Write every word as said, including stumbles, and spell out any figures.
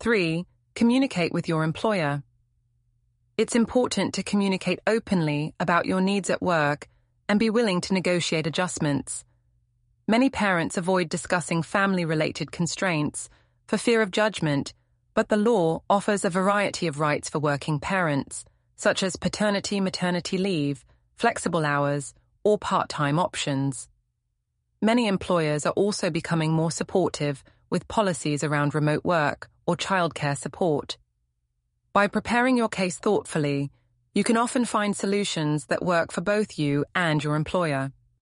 Three, communicate with your employer. It's important to communicate openly about your needs at work and be willing to negotiate adjustments. Many parents avoid discussing family-related constraints for fear of judgment, but the law offers a variety of rights for working parents, such as paternity-maternity leave, flexible hours, or part-time options. Many employers are also becoming more supportive with policies around remote work or childcare support. By preparing your case thoughtfully, you can often find solutions that work for both you and your employer.